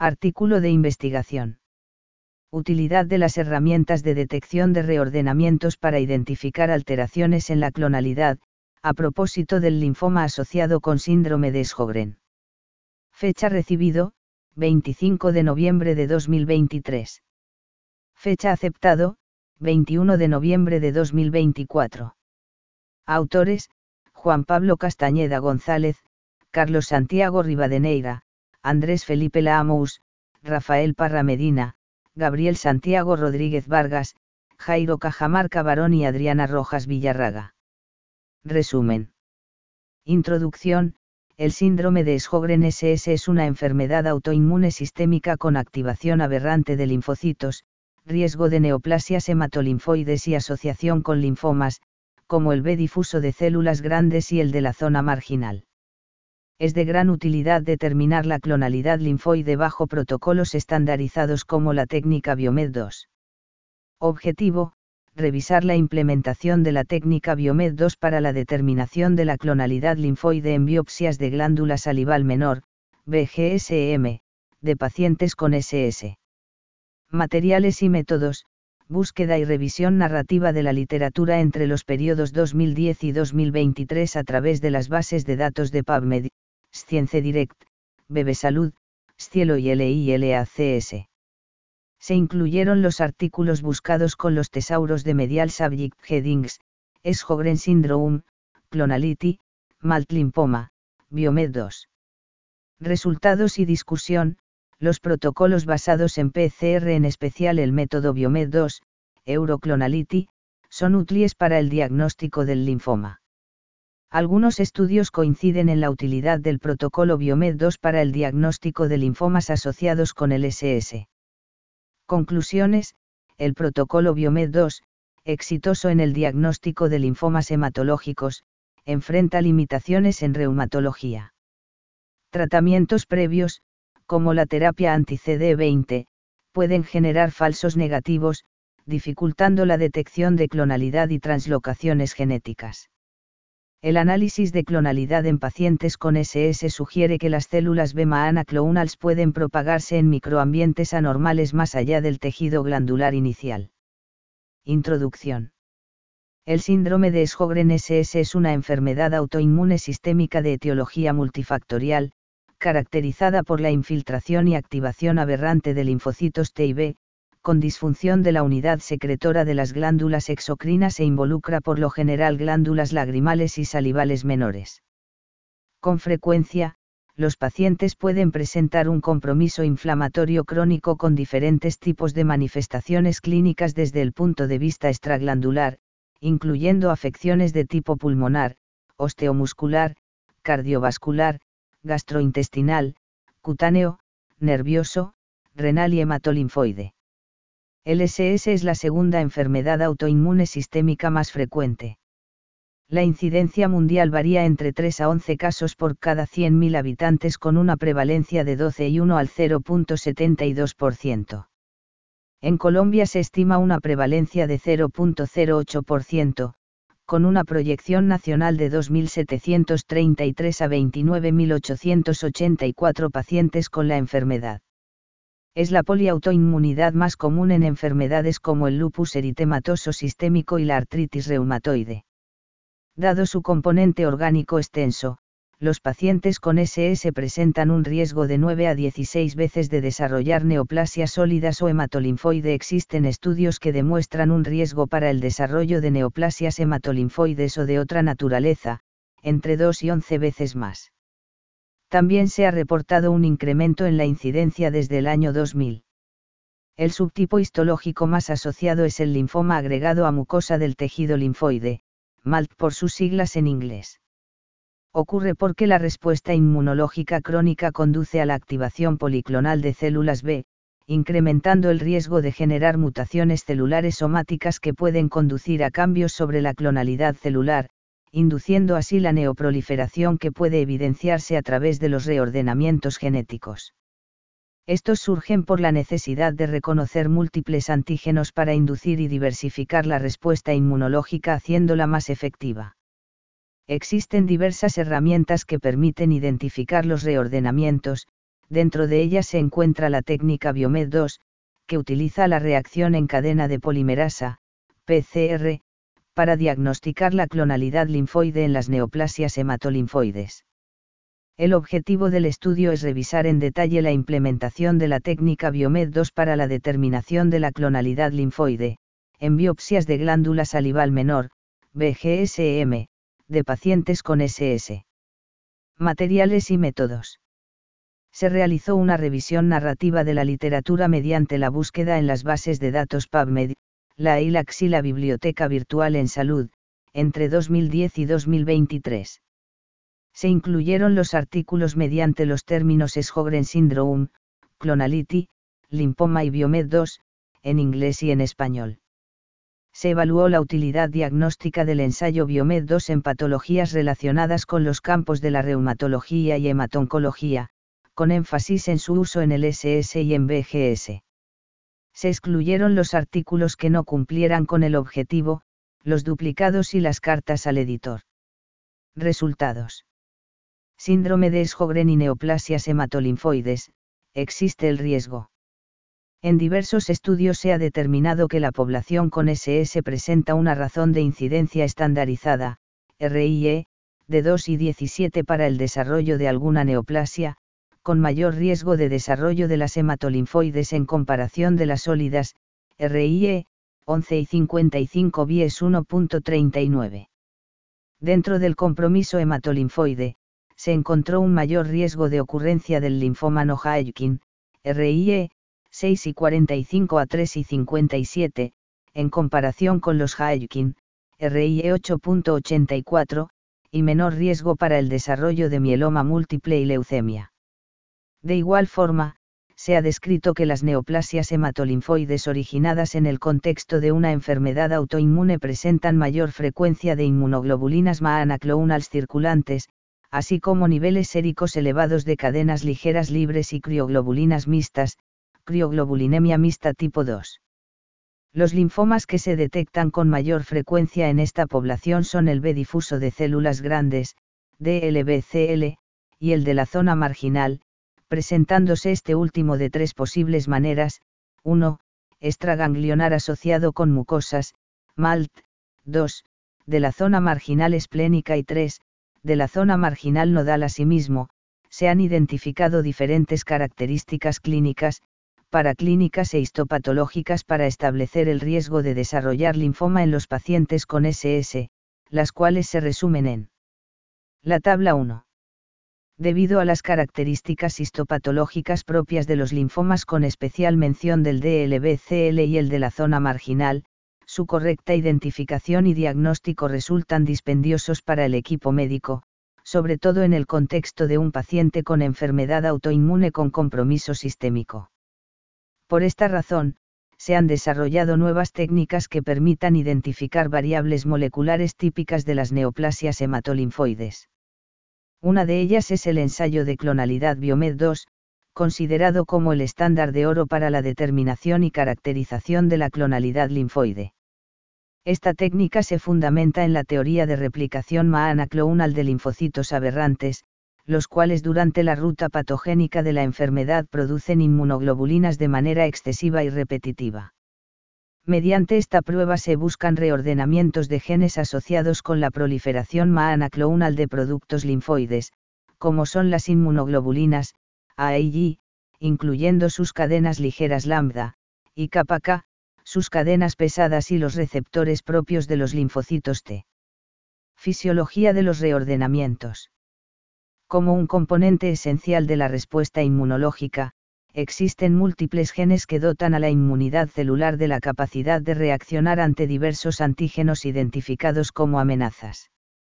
Artículo de investigación. Utilidad de las herramientas de detección de reordenamientos para identificar alteraciones en la clonalidad, a propósito del linfoma asociado con síndrome de Sjögren. Fecha recibido, 25 de noviembre de 2023. Fecha aceptado, 21 de noviembre de 2024. Autores, Juan Pablo Castañeda González, Carlos Santiago Rivadeneira, Andrés Felipe Laamous, Rafael Parra Medina, Gabriel Santiago Rodríguez Vargas, Jairo Cajamarca Barón y Adriana Rojas Villarraga. Resumen. Introducción. El síndrome de Sjögren SS es una enfermedad autoinmune sistémica con activación aberrante de linfocitos, riesgo de neoplasias hematolinfoides y asociación con linfomas, como el B difuso de células grandes y el de la zona marginal. Es de gran utilidad determinar la clonalidad linfoide bajo protocolos estandarizados como la técnica Biomed-2. Objetivo: revisar la implementación de la técnica Biomed-2 para la determinación de la clonalidad linfoide en biopsias de glándula salival menor, BGSM, de pacientes con SS. Materiales y métodos: búsqueda y revisión narrativa de la literatura entre los periodos 2010 y 2023 a través de las bases de datos de PubMed, ScienceDirect, BBSalud, Scielo y LILACS. Se incluyeron los artículos buscados con los tesauros de Medial Subject Headings: Sjögren Syndrome, Clonality, Malt Lymphoma, Biomed-2. Resultados y discusión. Los protocolos basados en PCR, en especial el método Biomed-2, Euroclonality, son útiles para el diagnóstico del linfoma. Algunos estudios coinciden en la utilidad del protocolo Biomed-2 para el diagnóstico de linfomas asociados con el SS. Conclusiones: el protocolo Biomed-2, exitoso en el diagnóstico de linfomas hematológicos, enfrenta limitaciones en reumatología. Tratamientos previos, como la terapia anti-CD20, pueden generar falsos negativos, dificultando la detección de clonalidad y translocaciones genéticas. El análisis de clonalidad en pacientes con SS sugiere que las células beta clonals pueden propagarse en microambientes anormales más allá del tejido glandular inicial. Introducción. El síndrome de Sjögren SS es una enfermedad autoinmune sistémica de etiología multifactorial, caracterizada por la infiltración y activación aberrante de linfocitos T y B, con disfunción de la unidad secretora de las glándulas exocrinas e involucra por lo general glándulas lagrimales y salivales menores. Con frecuencia, los pacientes pueden presentar un compromiso inflamatorio crónico con diferentes tipos de manifestaciones clínicas desde el punto de vista extraglandular, incluyendo afecciones de tipo pulmonar, osteomuscular, cardiovascular, gastrointestinal, cutáneo, nervioso, renal y hematolinfoide. El SS es la segunda enfermedad autoinmune sistémica más frecuente. La incidencia mundial varía entre 3 a 11 casos por cada 100.000 habitantes, con una prevalencia de 12 y 1 al 0.72%. En Colombia se estima una prevalencia de 0.08%, con una proyección nacional de 2.733 a 29.884 pacientes con la enfermedad. Es la poliautoinmunidad más común en enfermedades como el lupus eritematoso sistémico y la artritis reumatoide. Dado su componente orgánico extenso, los pacientes con SS presentan un riesgo de 9 a 16 veces de desarrollar neoplasias sólidas o hematolinfoide. Existen estudios que demuestran un riesgo para el desarrollo de neoplasias hematolinfoides o de otra naturaleza, entre 2 y 11 veces más. También se ha reportado un incremento en la incidencia desde el año 2000. El subtipo histológico más asociado es el linfoma agregado a mucosa del tejido linfoide, MALT por sus siglas en inglés. Ocurre porque la respuesta inmunológica crónica conduce a la activación policlonal de células B, incrementando el riesgo de generar mutaciones celulares somáticas que pueden conducir a cambios sobre la clonalidad celular, induciendo así la neoproliferación que puede evidenciarse a través de los reordenamientos genéticos. Estos surgen por la necesidad de reconocer múltiples antígenos para inducir y diversificar la respuesta inmunológica, haciéndola más efectiva. Existen diversas herramientas que permiten identificar los reordenamientos, Dentro de ellas se encuentra la técnica Biomed-2, que utiliza la reacción en cadena de polimerasa, PCR, para diagnosticar la clonalidad linfoide en las neoplasias hematolinfoides. El objetivo del estudio es revisar en detalle la implementación de la técnica Biomed-2 para la determinación de la clonalidad linfoide, en biopsias de glándula salival menor, BGSM, de pacientes con SS. Materiales y métodos. Se realizó una revisión narrativa de la literatura mediante la búsqueda en las bases de datos PubMed, la ILACS y la Biblioteca Virtual en Salud, entre 2010 y 2023. Se incluyeron los artículos mediante los términos Sjögren Syndrome, Clonality, Linfoma y Biomed-2, en inglés y en español. Se evaluó la utilidad diagnóstica del ensayo Biomed-2 en patologías relacionadas con los campos de la reumatología y hematoncología, con énfasis en su uso en el SS y en BGS. Se excluyeron los artículos que no cumplieran con el objetivo, los duplicados y las cartas al editor. Resultados. Síndrome de Sjögren y neoplasias hematolinfoides, existe el riesgo. En diversos estudios se ha determinado que la población con SS presenta una razón de incidencia estandarizada, RIE, de 2 y 17 para el desarrollo de alguna neoplasia, con mayor riesgo de desarrollo de las hematolinfoides en comparación de las sólidas, RIE, 11 y 55 bies 1.39. Dentro del compromiso hematolinfoide, se encontró un mayor riesgo de ocurrencia del linfoma no-Hodgkin, RIE, 6 y 45 a 3 y 57, en comparación con los Hodgkin, RIE 8.84, y menor riesgo para el desarrollo de mieloma múltiple y leucemia. De igual forma, se ha descrito que las neoplasias hematolinfoides originadas en el contexto de una enfermedad autoinmune presentan mayor frecuencia de inmunoglobulinas monoclonales circulantes, así como niveles séricos elevados de cadenas ligeras libres y crioglobulinas mixtas, crioglobulinemia mixta tipo 2. Los linfomas que se detectan con mayor frecuencia en esta población son el B difuso de células grandes, DLBCL, y el de la zona marginal, presentándose este último de tres posibles maneras: 1, extraganglionar asociado con mucosas, MALT; 2, de la zona marginal esplénica; y 3, de la zona marginal nodal. Asimismo, se han identificado diferentes características clínicas, paraclínicas e histopatológicas para establecer el riesgo de desarrollar linfoma en los pacientes con SS, las cuales se resumen en la tabla 1. Debido a las características histopatológicas propias de los linfomas con especial mención del DLBCL y el de la zona marginal, su correcta identificación y diagnóstico resultan dispendiosos para el equipo médico, sobre todo en el contexto de un paciente con enfermedad autoinmune con compromiso sistémico. Por esta razón, se han desarrollado nuevas técnicas que permitan identificar variables moleculares típicas de las neoplasias hematolinfoides. Una de ellas es el ensayo de clonalidad Biomed-2, considerado como el estándar de oro para la determinación y caracterización de la clonalidad linfoide. Esta técnica se fundamenta en la teoría de replicación monoclonal de linfocitos aberrantes, los cuales durante la ruta patogénica de la enfermedad producen inmunoglobulinas de manera excesiva y repetitiva. Mediante esta prueba se buscan reordenamientos de genes asociados con la proliferación monoclonal de productos linfoides, como son las inmunoglobulinas, A y G, incluyendo sus cadenas ligeras lambda, y kappa K, sus cadenas pesadas y los receptores propios de los linfocitos T. Fisiología de los reordenamientos. Como un componente esencial de la respuesta inmunológica, existen múltiples genes que dotan a la inmunidad celular de la capacidad de reaccionar ante diversos antígenos identificados como amenazas.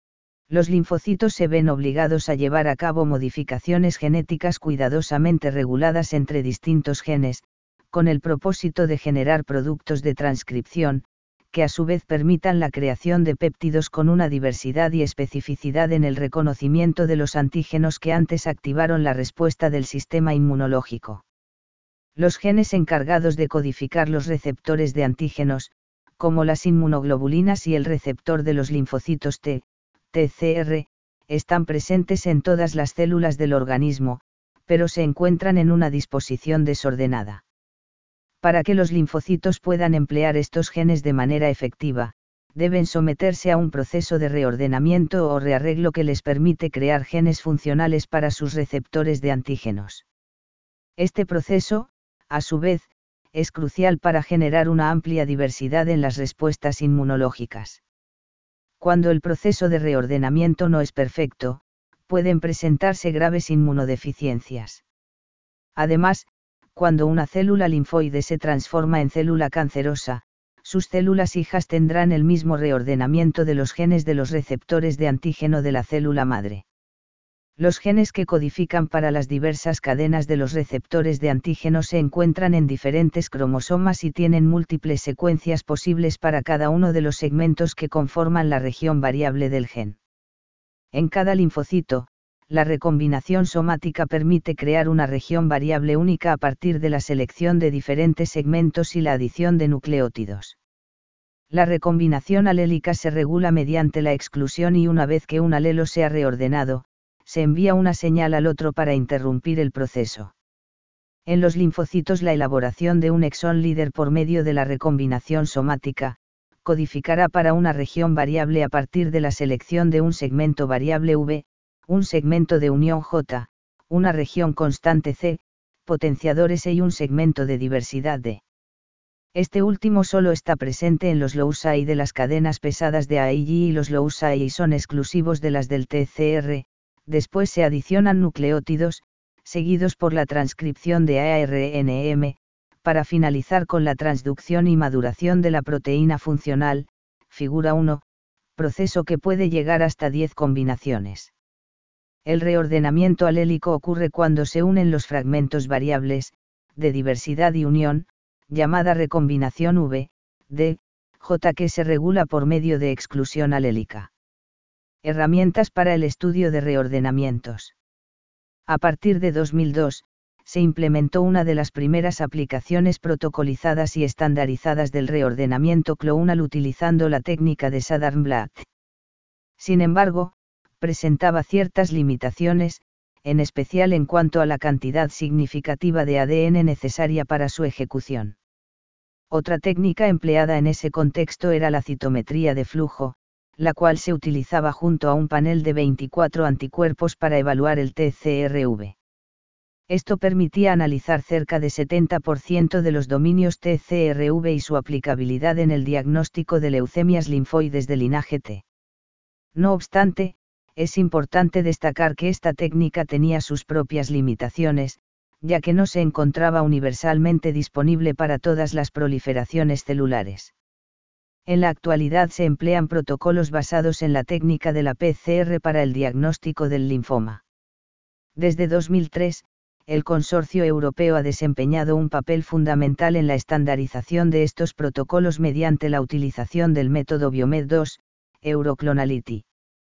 Los linfocitos se ven obligados a llevar a cabo modificaciones genéticas cuidadosamente reguladas entre distintos genes, con el propósito de generar productos de transcripción, que a su vez permitan la creación de péptidos con una diversidad y especificidad en el reconocimiento de los antígenos que antes activaron la respuesta del sistema inmunológico. Los genes encargados de codificar los receptores de antígenos, como las inmunoglobulinas y el receptor de los linfocitos T, TCR, están presentes en todas las células del organismo, pero se encuentran en una disposición desordenada. Para que los linfocitos puedan emplear estos genes de manera efectiva, deben someterse a un proceso de reordenamiento o rearreglo que les permite crear genes funcionales para sus receptores de antígenos. Este proceso, a su vez, es crucial para generar una amplia diversidad en las respuestas inmunológicas. Cuando el proceso de reordenamiento no es perfecto, pueden presentarse graves inmunodeficiencias. Además, cuando una célula linfoide se transforma en célula cancerosa, sus células hijas tendrán el mismo reordenamiento de los genes de los receptores de antígeno de la célula madre. Los genes que codifican para las diversas cadenas de los receptores de antígeno se encuentran en diferentes cromosomas y tienen múltiples secuencias posibles para cada uno de los segmentos que conforman la región variable del gen. En cada linfocito, la recombinación somática permite crear una región variable única a partir de la selección de diferentes segmentos y la adición de nucleótidos. La recombinación alélica se regula mediante la exclusión y una vez que un alelo se ha reordenado, se envía una señal al otro para interrumpir el proceso. En los linfocitos la elaboración de un exón líder por medio de la recombinación somática, codificará para una región variable a partir de la selección de un segmento variable V, un segmento de unión J, una región constante C, potenciadores E y un segmento de diversidad D. Este último solo está presente en los loci de las cadenas pesadas de A y G y los loci son exclusivos de las del TCR. Después se adicionan nucleótidos, seguidos por la transcripción de ARNM, para finalizar con la transducción y maduración de la proteína funcional, figura 1, proceso que puede llegar hasta 10 combinaciones. El reordenamiento alélico ocurre cuando se unen los fragmentos variables, de diversidad y unión, llamada recombinación V, D, J que se regula por medio de exclusión alélica. Herramientas para el estudio de reordenamientos. A partir de 2002, se implementó una de las primeras aplicaciones protocolizadas y estandarizadas del reordenamiento clonal utilizando la técnica de Sadarn-Blatt. Sin embargo, presentaba ciertas limitaciones, en especial en cuanto a la cantidad significativa de ADN necesaria para su ejecución. Otra técnica empleada en ese contexto era la citometría de flujo, la cual se utilizaba junto a un panel de 24 anticuerpos para evaluar el TCRV. Esto permitía analizar cerca de 70% de los dominios TCRV y su aplicabilidad en el diagnóstico de leucemias linfoides de linaje T. No obstante, es importante destacar que esta técnica tenía sus propias limitaciones, ya que no se encontraba universalmente disponible para todas las proliferaciones celulares. En la actualidad se emplean protocolos basados en la técnica de la PCR para el diagnóstico del linfoma. Desde 2003, el Consorcio Europeo ha desempeñado un papel fundamental en la estandarización de estos protocolos mediante la utilización del método Biomed2, Euroclonality.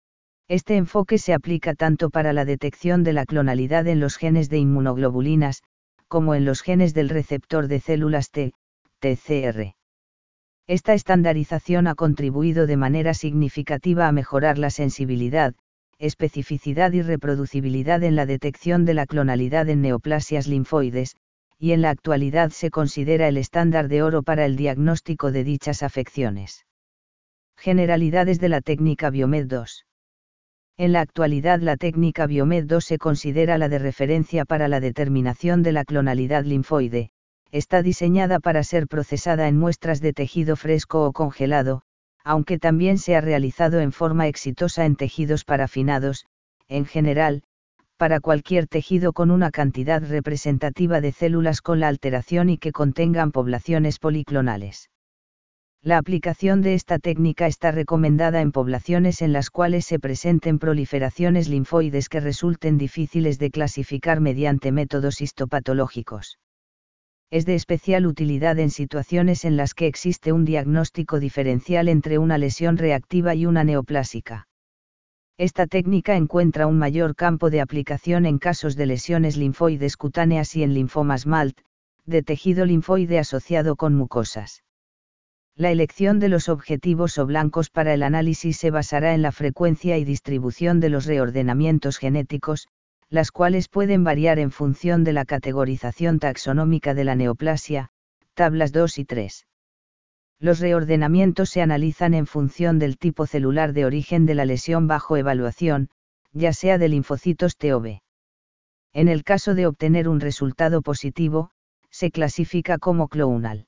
Este enfoque se aplica tanto para la detección de la clonalidad en los genes de inmunoglobulinas, como en los genes del receptor de células T, TCR. Esta estandarización ha contribuido de manera significativa a mejorar la sensibilidad, especificidad y reproducibilidad en la detección de la clonalidad en neoplasias linfoides, y en la actualidad se considera el estándar de oro para el diagnóstico de dichas afecciones. Generalidades de la técnica Biomed2. En la actualidad la técnica Biomed2 se considera la de referencia para la determinación de la clonalidad linfoide. Está diseñada para ser procesada en muestras de tejido fresco o congelado, aunque también se ha realizado en forma exitosa en tejidos parafinados, en general, para cualquier tejido con una cantidad representativa de células con la alteración y que contengan poblaciones policlonales. La aplicación de esta técnica está recomendada en poblaciones en las cuales se presenten proliferaciones linfoides que resulten difíciles de clasificar mediante métodos histopatológicos. Es de especial utilidad en situaciones en las que existe un diagnóstico diferencial entre una lesión reactiva y una neoplásica. Esta técnica encuentra un mayor campo de aplicación en casos de lesiones linfoides cutáneas y en linfomas MALT, de tejido linfoide asociado con mucosas. La elección de los objetivos o blancos para el análisis se basará en la frecuencia y distribución de los reordenamientos genéticos, las cuales pueden variar en función de la categorización taxonómica de la neoplasia, tablas 2 y 3. Los reordenamientos se analizan en función del tipo celular de origen de la lesión bajo evaluación, ya sea de linfocitos T o B. En el caso de obtener un resultado positivo, se clasifica como clonal.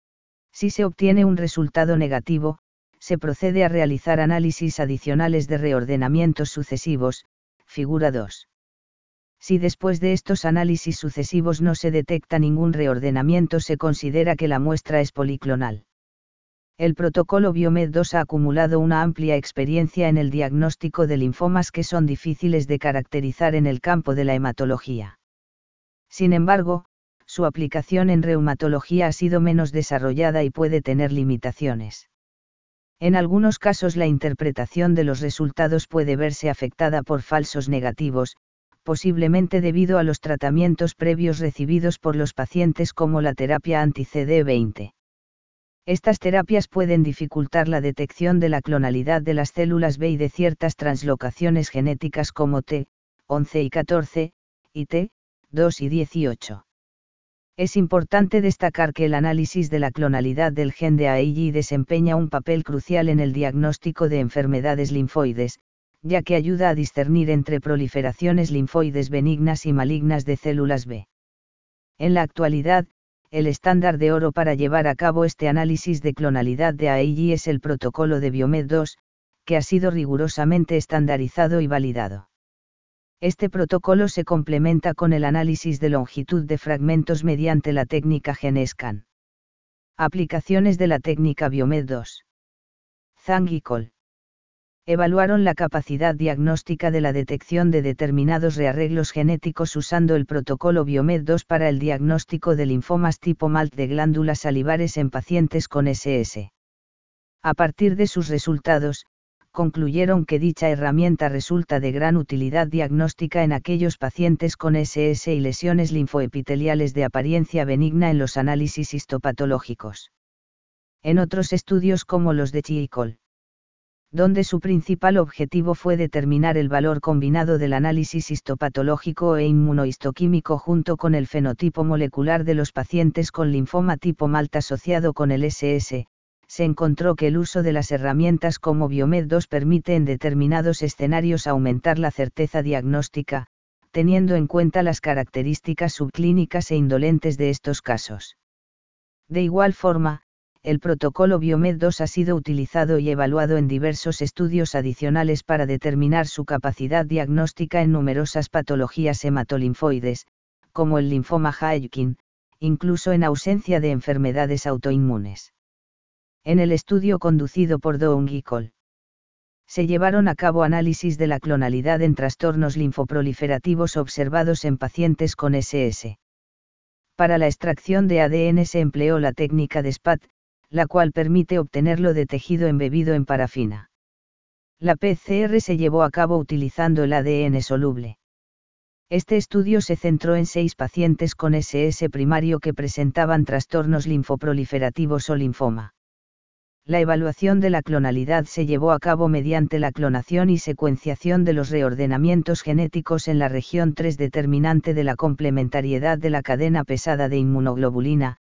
Si se obtiene un resultado negativo, se procede a realizar análisis adicionales de reordenamientos sucesivos, figura 2. Si después de estos análisis sucesivos no se detecta ningún reordenamiento, se considera que la muestra es policlonal. El protocolo Biomed2 ha acumulado una amplia experiencia en el diagnóstico de linfomas que son difíciles de caracterizar en el campo de la hematología. Sin embargo, su aplicación en reumatología ha sido menos desarrollada y puede tener limitaciones. En algunos casos la interpretación de los resultados puede verse afectada por falsos negativos, posiblemente debido a los tratamientos previos recibidos por los pacientes como la terapia anti-CD20. Estas terapias pueden dificultar la detección de la clonalidad de las células B y de ciertas translocaciones genéticas como T11 y 14, y T2 y 18. Es importante destacar que el análisis de la clonalidad del gen de AIG desempeña un papel crucial en el diagnóstico de enfermedades linfoides, ya que ayuda a discernir entre proliferaciones linfoides benignas y malignas de células B. En la actualidad, el estándar de oro para llevar a cabo este análisis de clonalidad de AIG es el protocolo de Biomed2, que ha sido rigurosamente estandarizado y validado. Este protocolo se complementa con el análisis de longitud de fragmentos mediante la técnica GeneScan. Aplicaciones de la técnica Biomed2. Zhang y Col. Evaluaron la capacidad diagnóstica de la detección de determinados rearreglos genéticos usando el protocolo Biomed2 para el diagnóstico de linfomas tipo MALT de glándulas salivares en pacientes con SS. A partir de sus resultados, concluyeron que dicha herramienta resulta de gran utilidad diagnóstica en aquellos pacientes con SS y lesiones linfoepiteliales de apariencia benigna en los análisis histopatológicos. En otros estudios como los de Chi y Col, donde su principal objetivo fue determinar el valor combinado del análisis histopatológico e inmunohistoquímico junto con el fenotipo molecular de los pacientes con linfoma tipo MALT asociado con el SS, se encontró que el uso de las herramientas como Biomed2 permite en determinados escenarios aumentar la certeza diagnóstica, teniendo en cuenta las características subclínicas e indolentes de estos casos. De igual forma, el protocolo Biomed2 ha sido utilizado y evaluado en diversos estudios adicionales para determinar su capacidad diagnóstica en numerosas patologías hematolinfoides, como el linfoma Hodgkin, incluso en ausencia de enfermedades autoinmunes. En el estudio conducido por Dong y Col, se llevaron a cabo análisis de la clonalidad en trastornos linfoproliferativos observados en pacientes con SS. Para la extracción de ADN se empleó la técnica de SPAT, la cual permite obtenerlo de tejido embebido en parafina. La PCR se llevó a cabo utilizando el ADN soluble. Este estudio se centró en 6 pacientes con SS primario que presentaban trastornos linfoproliferativos o linfoma. La evaluación de la clonalidad se llevó a cabo mediante la clonación y secuenciación de los reordenamientos genéticos en la región 3 determinante de la complementariedad de la cadena pesada de inmunoglobulina,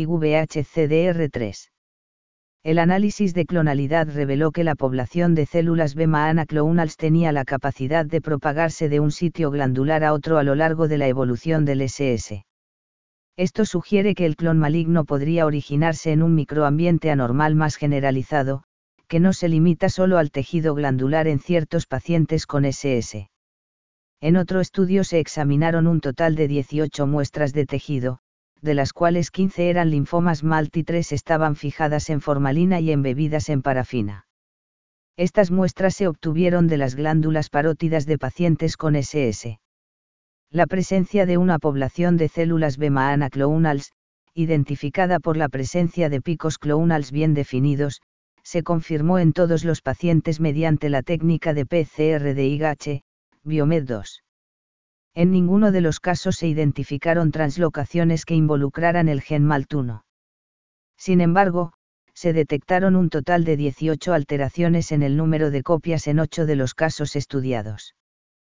IVHCDR3. El análisis de clonalidad reveló que la población de células B monoclonals tenía la capacidad de propagarse de un sitio glandular a otro a lo largo de la evolución del SS. Esto sugiere que el clon maligno podría originarse en un microambiente anormal más generalizado, que no se limita solo al tejido glandular en ciertos pacientes con SS. En otro estudio se examinaron un total de 18 muestras de tejido, de las cuales 15 eran linfomas MALT y 3 estaban fijadas en formalina y embebidas en parafina. Estas muestras se obtuvieron de las glándulas parótidas de pacientes con SS. La presencia de una población de células B monoclonals, identificada por la presencia de picos clonals bien definidos, se confirmó en todos los pacientes mediante la técnica de PCR de IgH, Biomed2. En ninguno de los casos se identificaron translocaciones que involucraran el gen MALT1. Sin embargo, se detectaron un total de 18 alteraciones en el número de copias en 8 de los casos estudiados.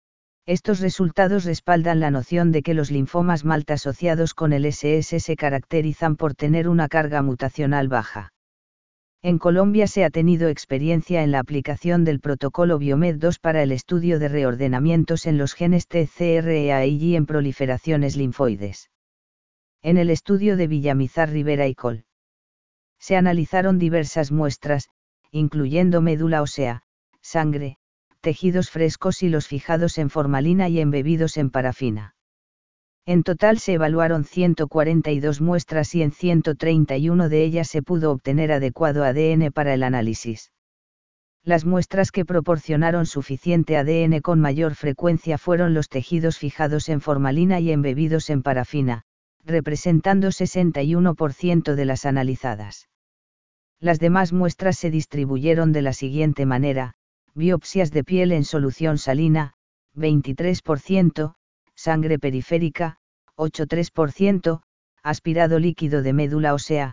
Estos resultados respaldan la noción de que los linfomas MALT asociados con el SS se caracterizan por tener una carga mutacional baja. En Colombia se ha tenido experiencia en la aplicación del protocolo Biomed-2 para el estudio de reordenamientos en los genes TCR-EAI en proliferaciones linfoides. En el estudio de Villamizar Rivera y col. Se analizaron diversas muestras, incluyendo médula ósea, sangre, tejidos frescos y los fijados en formalina y embebidos en parafina. En total se evaluaron 142 muestras y en 131 de ellas se pudo obtener adecuado ADN para el análisis. Las muestras que proporcionaron suficiente ADN con mayor frecuencia fueron los tejidos fijados en formalina y embebidos en parafina, representando 61% de las analizadas. Las demás muestras se distribuyeron de la siguiente manera: biopsias de piel en solución salina, 23%, sangre periférica, 8,3%, aspirado líquido de médula ósea,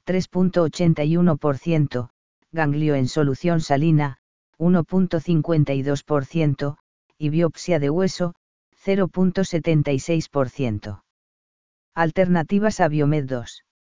3,81%, ganglio en solución salina, 1,52%, y biopsia de hueso, 0,76%. Alternativas a Biomed-2.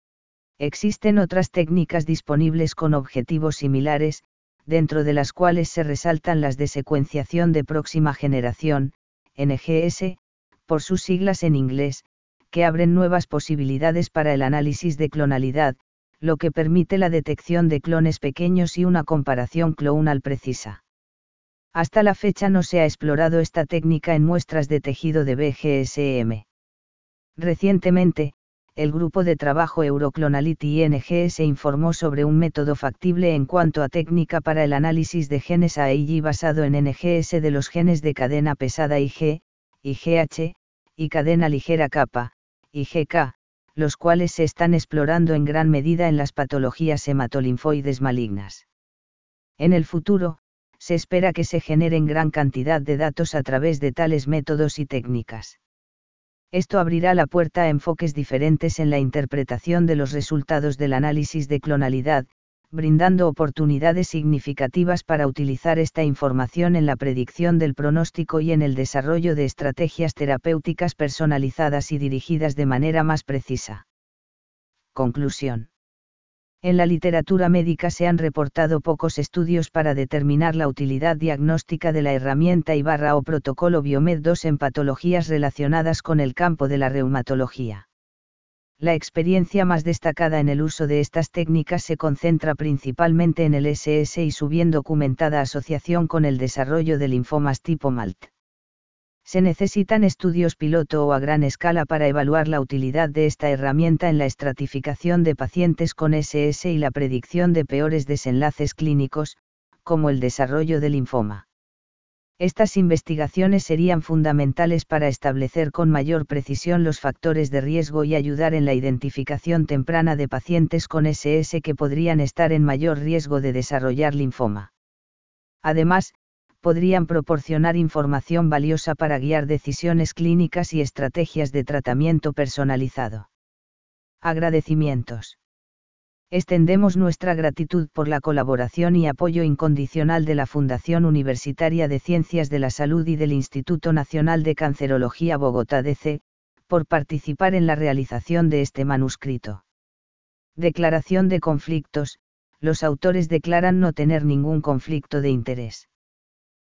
Existen otras técnicas disponibles con objetivos similares, dentro de las cuales se resaltan las de secuenciación de próxima generación, NGS, por sus siglas en inglés, que abren nuevas posibilidades para el análisis de clonalidad, lo que permite la detección de clones pequeños y una comparación clonal precisa. Hasta la fecha no se ha explorado esta técnica en muestras de tejido de BGSM. Recientemente, el grupo de trabajo Euroclonality ING se informó sobre un método factible en cuanto a técnica para el análisis de genes AIG basado en NGS de los genes de cadena pesada IG, IGH, y cadena ligera kappa, IGK, los cuales se están explorando en gran medida en las patologías hematolinfoides malignas. En el futuro, se espera que se generen gran cantidad de datos a través de tales métodos y técnicas. Esto abrirá la puerta a enfoques diferentes en la interpretación de los resultados del análisis de clonalidad, brindando oportunidades significativas para utilizar esta información en la predicción del pronóstico y en el desarrollo de estrategias terapéuticas personalizadas y dirigidas de manera más precisa. Conclusión. En la literatura médica se han reportado pocos estudios para determinar la utilidad diagnóstica de la herramienta o protocolo Biomed-2 en patologías relacionadas con el campo de la reumatología. La experiencia más destacada en el uso de estas técnicas se concentra principalmente en el SS y su bien documentada asociación con el desarrollo de linfomas tipo MALT. Se necesitan estudios piloto o a gran escala para evaluar la utilidad de esta herramienta en la estratificación de pacientes con SS y la predicción de peores desenlaces clínicos, como el desarrollo de linfoma. Estas investigaciones serían fundamentales para establecer con mayor precisión los factores de riesgo y ayudar en la identificación temprana de pacientes con SS que podrían estar en mayor riesgo de desarrollar linfoma. Además, podrían proporcionar información valiosa para guiar decisiones clínicas y estrategias de tratamiento personalizado. Agradecimientos. Extendemos nuestra gratitud por la colaboración y apoyo incondicional de la Fundación Universitaria de Ciencias de la Salud y del Instituto Nacional de Cancerología Bogotá DC, por participar en la realización de este manuscrito. Declaración de conflictos. Los autores declaran no tener ningún conflicto de interés.